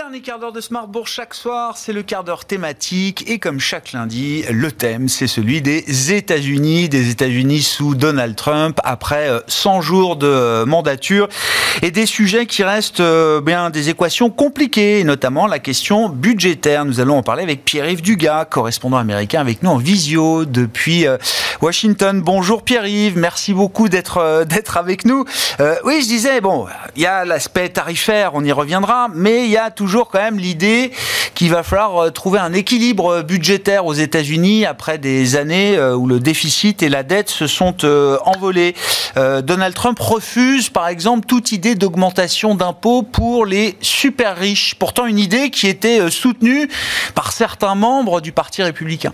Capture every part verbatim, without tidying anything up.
Dernier quart d'heure de Smart Bourse chaque soir, c'est le quart d'heure thématique et comme chaque lundi, le thème c'est celui des États-Unis, des États-Unis sous Donald Trump après cent jours de mandature et des sujets qui restent euh, bien des équations compliquées, notamment la question budgétaire. Nous allons en parler avec Pierre-Yves Dugas, correspondant américain avec nous en visio depuis euh, Washington. Bonjour Pierre-Yves, merci beaucoup d'être euh, d'être avec nous. Euh, oui, je disais bon, il y a l'aspect tarifaire, on y reviendra, mais il y a toujours quand même l'idée qu'il va falloir trouver un équilibre budgétaire aux États-Unis après des années où le déficit et la dette se sont envolés. Donald Trump refuse par exemple toute idée d'augmentation d'impôts pour les super riches. Pourtant une idée qui était soutenue par certains membres du Parti républicain.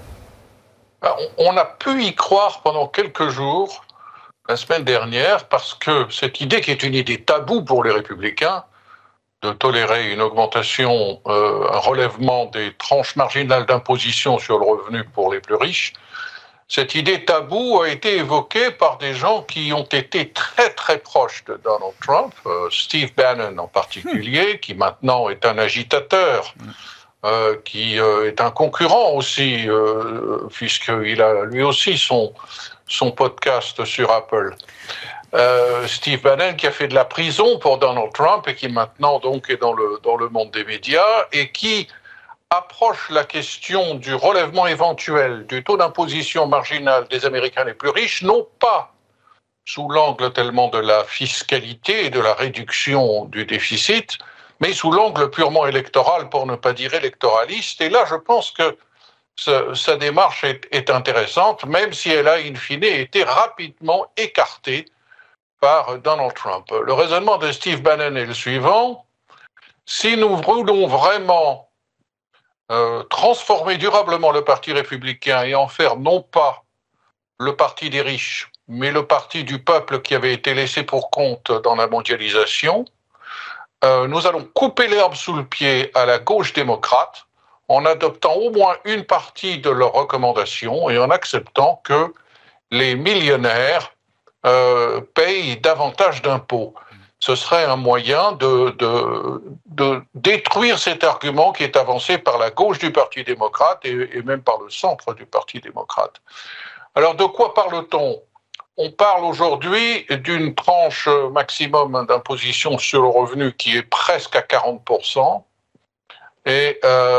On a pu y croire pendant quelques jours la semaine dernière parce que cette idée qui est une idée taboue pour les républicains de tolérer une augmentation, euh, un relèvement des tranches marginales d'imposition sur le revenu pour les plus riches, cette idée taboue a été évoquée par des gens qui ont été très très proches de Donald Trump, euh, Steve Bannon en particulier, qui maintenant est un agitateur, euh, qui euh, est un concurrent aussi, euh, puisqu'il a lui aussi son, son podcast sur Apple. Euh, Steve Bannon qui a fait de la prison pour Donald Trump et qui maintenant donc est dans le, dans le monde des médias et qui approche la question du relèvement éventuel du taux d'imposition marginal des Américains les plus riches, non pas sous l'angle tellement de la fiscalité et de la réduction du déficit, mais sous l'angle purement électoral, pour ne pas dire électoraliste. Et là, je pense que ce, sa démarche est, est intéressante, même si elle a in fine été rapidement écartée par Donald Trump. Le raisonnement de Steve Bannon est le suivant. Si nous voulons vraiment euh, transformer durablement le Parti républicain et en faire non pas le parti des riches, mais le parti du peuple qui avait été laissé pour compte dans la mondialisation, euh, nous allons couper l'herbe sous le pied à la gauche démocrate en adoptant au moins une partie de leurs recommandations et en acceptant que les millionnaires Euh, payent davantage d'impôts. Ce serait un moyen de, de, de détruire cet argument qui est avancé par la gauche du Parti démocrate et, et même par le centre du Parti démocrate. Alors de quoi parle-t-on ? On parle aujourd'hui d'une tranche maximum d'imposition sur le revenu qui est presque à quarante pour cent et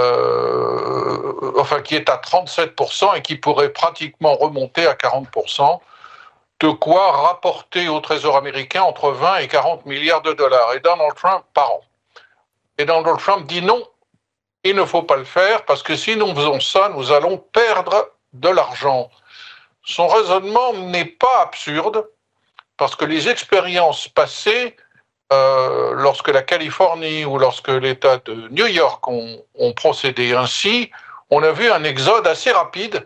euh, enfin qui est à trente-sept pour cent et qui pourrait pratiquement remonter à quarante pour cent. De quoi rapporter au Trésor américain entre vingt et quarante milliards de dollars. Et Donald Trump par an. Et Donald Trump dit non, il ne faut pas le faire parce que si nous faisons ça, nous allons perdre de l'argent. Son raisonnement n'est pas absurde parce que les expériences passées, euh, lorsque la Californie ou lorsque l'État de New York ont, ont procédé ainsi, on a vu un exode assez rapide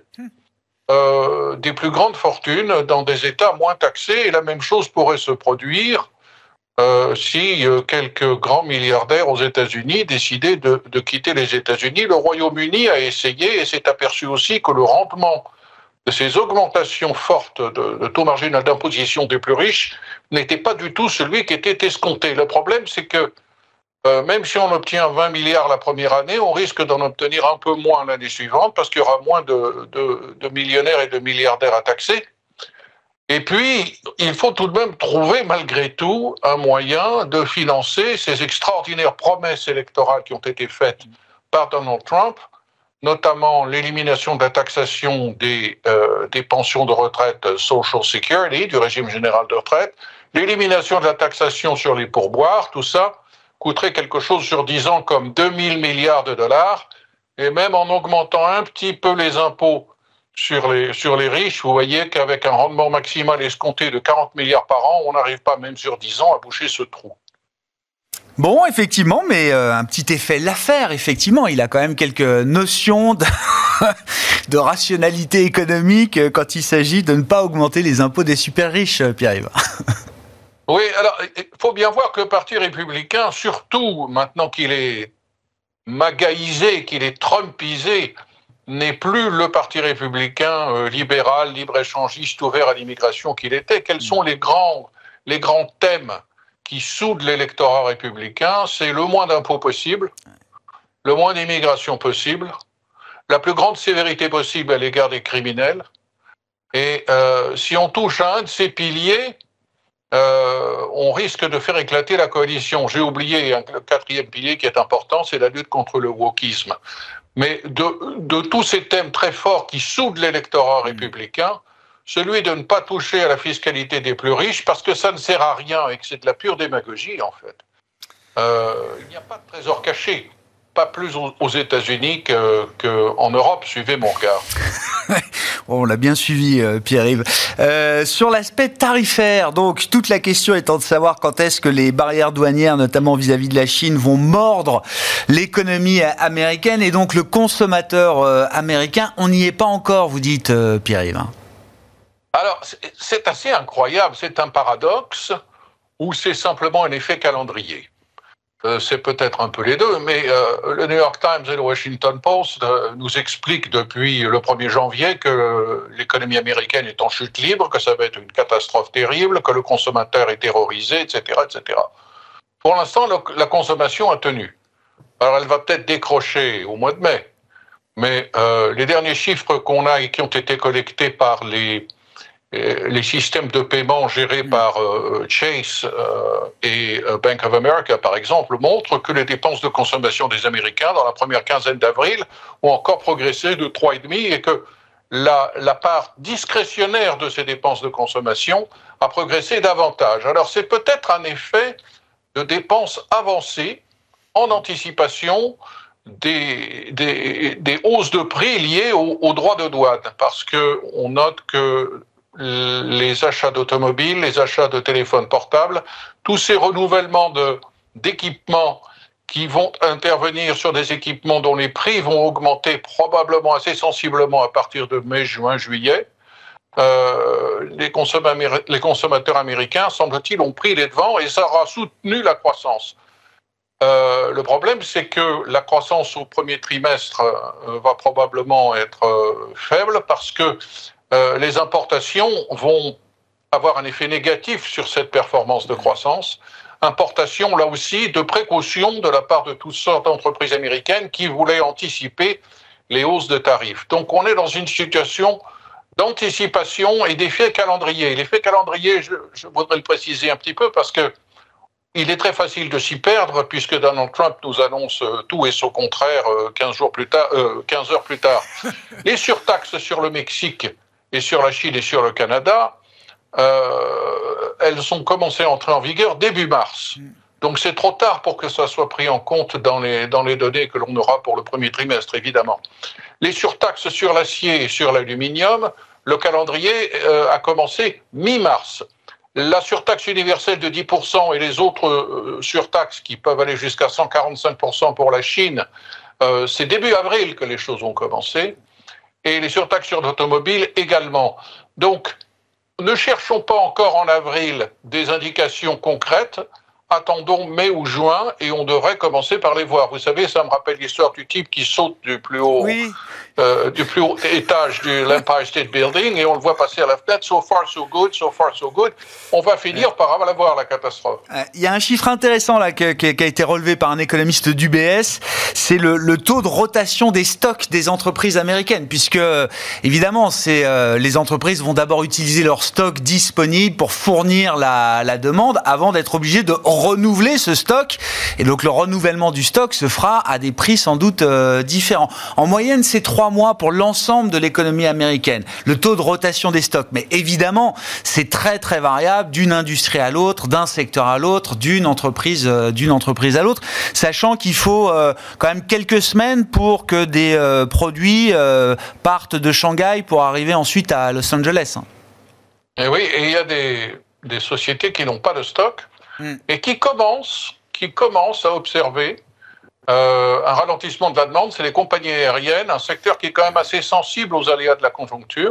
Euh, des plus grandes fortunes dans des États moins taxés. Et la même chose pourrait se produire euh, si euh, quelques grands milliardaires aux États-Unis décidaient de, de quitter les États-Unis. Le Royaume-Uni a essayé et s'est aperçu aussi que le rendement de ces augmentations fortes de, de taux marginal d'imposition des plus riches n'était pas du tout celui qui était escompté. Le problème, c'est que Euh, même si on obtient vingt milliards la première année, on risque d'en obtenir un peu moins l'année suivante parce qu'il y aura moins de, de, de millionnaires et de milliardaires à taxer. Et puis, il faut tout de même trouver, malgré tout, un moyen de financer ces extraordinaires promesses électorales qui ont été faites par Donald Trump, notamment l'élimination de la taxation des, euh, des pensions de retraite Social Security, du régime général de retraite, l'élimination de la taxation sur les pourboires, tout ça coûterait quelque chose sur dix ans comme deux mille milliards de dollars, et même en augmentant un petit peu les impôts sur les, sur les riches, vous voyez qu'avec un rendement maximal escompté de quarante milliards par an, on n'arrive pas même sur dix ans à boucher ce trou. Bon, effectivement, mais euh, un petit effet l'affaire, effectivement, il a quand même quelques notions de, de rationalité économique quand il s'agit de ne pas augmenter les impôts des super riches, Pierre-Yves. Oui, alors il faut bien voir que le Parti républicain, surtout maintenant qu'il est magaïsé, qu'il est trumpisé, n'est plus le Parti républicain euh, libéral, libre-échangiste, ouvert à l'immigration qu'il était. Quels sont les grands, les grands thèmes qui soudent l'électorat républicain ? C'est le moins d'impôts possible, le moins d'immigration possible, la plus grande sévérité possible à l'égard des criminels. Et euh, si on touche à un de ces piliers, euh, on risque de faire éclater la coalition. J'ai oublié un, le quatrième pilier qui est important, c'est la lutte contre le wokisme. Mais de, de tous ces thèmes très forts qui soudent l'électorat républicain, celui de ne pas toucher à la fiscalité des plus riches, parce que ça ne sert à rien et que c'est de la pure démagogie, en fait. Euh, il n'y a pas de trésor caché. Pas plus aux États-Unis qu'en Europe, suivez mon regard. On l'a bien suivi, euh, Pierre-Yves. Euh, sur l'aspect tarifaire, donc toute la question étant de savoir quand est-ce que les barrières douanières, notamment vis-à-vis de la Chine, vont mordre l'économie américaine et donc le consommateur euh, américain. On n'y est pas encore, vous dites, euh, Pierre-Yves. Alors, c'est assez incroyable. C'est un paradoxe ou c'est simplement un effet calendrier. Euh, c'est peut-être un peu les deux, mais euh, le New York Times et le Washington Post euh, nous expliquent depuis le premier janvier que l'économie américaine est en chute libre, que ça va être une catastrophe terrible, que le consommateur est terrorisé, et cetera, et cetera. Pour l'instant, le, la consommation a tenu. Alors, elle va peut-être décrocher au mois de mai, mais euh, les derniers chiffres qu'on a et qui ont été collectés par les les systèmes de paiement gérés par euh, Chase euh, et euh, Bank of America, par exemple, montrent que les dépenses de consommation des Américains, dans la première quinzaine d'avril, ont encore progressé de trois virgule cinq et que la, la part discrétionnaire de ces dépenses de consommation a progressé davantage. Alors, c'est peut-être un effet de dépenses avancées en anticipation des, des, des hausses de prix liées aux, aux droits de douane, parce qu'on note que les achats d'automobiles, les achats de téléphones portables, tous ces renouvellements de, d'équipements qui vont intervenir sur des équipements dont les prix vont augmenter probablement assez sensiblement à partir de mai, juin, juillet, euh, les, consommateurs, les consommateurs américains, semble-t-il, ont pris les devants et ça aura soutenu la croissance. Euh, le problème, c'est que la croissance au premier trimestre euh, va probablement être euh, faible parce que Euh, les importations vont avoir un effet négatif sur cette performance de croissance. Importations, là aussi, de précaution de la part de toutes sortes d'entreprises américaines qui voulaient anticiper les hausses de tarifs. Donc, on est dans une situation d'anticipation et d'effet calendrier. L'effet calendrier, je, je voudrais le préciser un petit peu parce que il est très facile de s'y perdre puisque Donald Trump nous annonce tout et son contraire quinze jours plus tard, euh, quinze heures plus tard. Les surtaxes sur le Mexique et sur la Chine et sur le Canada, euh, elles ont commencé à entrer en vigueur début mars. Donc c'est trop tard pour que ça soit pris en compte dans les, dans les données que l'on aura pour le premier trimestre, évidemment. Les surtaxes sur l'acier et sur l'aluminium, le calendrier euh, a commencé mi-mars. La surtaxe universelle de dix pour cent et les autres euh, surtaxes qui peuvent aller jusqu'à cent quarante-cinq pour cent pour la Chine, euh, c'est début avril que les choses ont commencé. Et les surtaxes sur l'automobile également. Donc, ne cherchons pas encore en avril des indications concrètes, attendons mai ou juin et on devrait commencer par les voir. Vous savez, ça me rappelle l'histoire du type qui saute du plus haut, oui. euh, du plus haut étage de l'Empire State Building et on le voit passer à la fenêtre. So far, so good, so far, so good. On va finir ouais. par la voir, la catastrophe. Il y a un chiffre intéressant là qui, qui, qui a été relevé par un économiste d'U B S, c'est le, le taux de rotation des stocks des entreprises américaines, puisque évidemment, c'est, euh, les entreprises vont d'abord utiliser leurs stocks disponibles pour fournir la, la demande avant d'être obligées de renouveler ce stock, et donc le renouvellement du stock se fera à des prix sans doute euh, différents. En moyenne, c'est trois mois pour l'ensemble de l'économie américaine, le taux de rotation des stocks. Mais évidemment, c'est très très variable d'une industrie à l'autre, d'un secteur à l'autre, d'une entreprise, euh, d'une entreprise à l'autre, sachant qu'il faut euh, quand même quelques semaines pour que des euh, produits euh, partent de Shanghai pour arriver ensuite à Los Angeles. Et oui, et il y a des, des sociétés qui n'ont pas de stock et qui commencent, qui commencent à observer euh, un ralentissement de la demande. C'est les compagnies aériennes, un secteur qui est quand même assez sensible aux aléas de la conjoncture.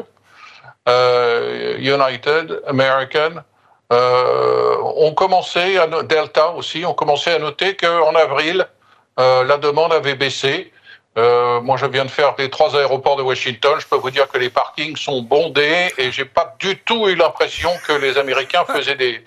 Euh, United, American, euh, ont commencé, à, Delta aussi, ont commencé à noter qu'en avril, euh, la demande avait baissé. Euh, moi, je viens de faire les trois aéroports de Washington. Je peux vous dire que les parkings sont bondés et j'ai pas du tout eu l'impression que les Américains faisaient des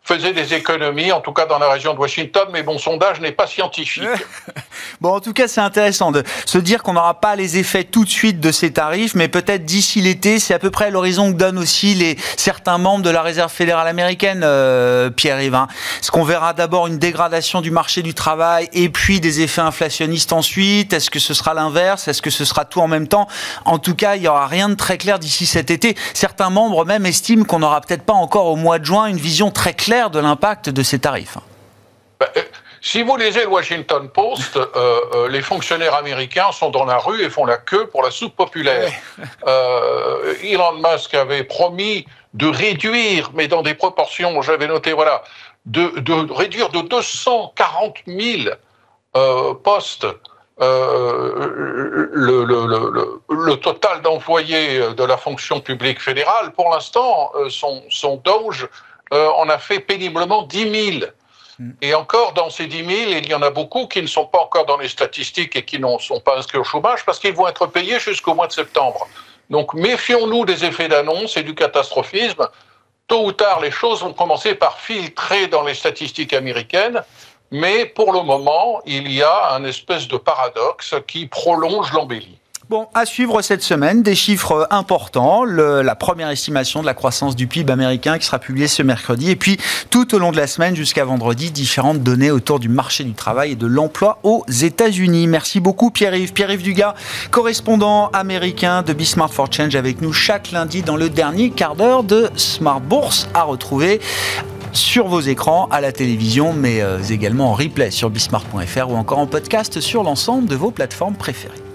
faisait des économies, en tout cas dans la région de Washington, mais bon, sondage n'est pas scientifique. Bon, en tout cas, c'est intéressant de se dire qu'on n'aura pas les effets tout de suite de ces tarifs, mais peut-être d'ici l'été, c'est à peu près l'horizon que donnent aussi les, certains membres de la Réserve fédérale américaine, euh, Pierre-Yves. Hein. Est-ce qu'on verra d'abord une dégradation du marché du travail et puis des effets inflationnistes ensuite? Est-ce que ce sera l'inverse? Est-ce que ce sera tout en même temps? En tout cas, il n'y aura rien de très clair d'ici cet été. Certains membres même estiment qu'on n'aura peut-être pas encore au mois de juin une vision très claire de l'impact de ces tarifs. Ben, euh, si vous lisez le Washington Post, euh, euh, les fonctionnaires américains sont dans la rue et font la queue pour la soupe populaire. Ouais. Euh, Elon Musk avait promis de réduire, mais dans des proportions, j'avais noté, voilà, de, de réduire de deux cent quarante mille euh, postes euh, le, le, le, le, le total d'employés de la fonction publique fédérale. Pour l'instant, son, son Doge euh, en a fait péniblement dix mille. Et encore, dans ces dix mille, il y en a beaucoup qui ne sont pas encore dans les statistiques et qui ne sont pas inscrits au chômage parce qu'ils vont être payés jusqu'au mois de septembre. Donc, méfions-nous des effets d'annonce et du catastrophisme. Tôt ou tard, les choses vont commencer par filtrer dans les statistiques américaines. Mais pour le moment, il y a un espèce de paradoxe qui prolonge l'embellie. Bon, à suivre cette semaine, des chiffres importants, le, la première estimation de la croissance du P I B américain qui sera publiée ce mercredi, et puis tout au long de la semaine jusqu'à vendredi, différentes données autour du marché du travail et de l'emploi aux États-Unis. Merci beaucoup Pierre-Yves. Pierre-Yves Dugas, correspondant américain de Bismart for Change, avec nous chaque lundi dans le dernier quart d'heure de Smart Bourse, à retrouver sur vos écrans, à la télévision, mais également en replay sur bismart point f r ou encore en podcast sur l'ensemble de vos plateformes préférées.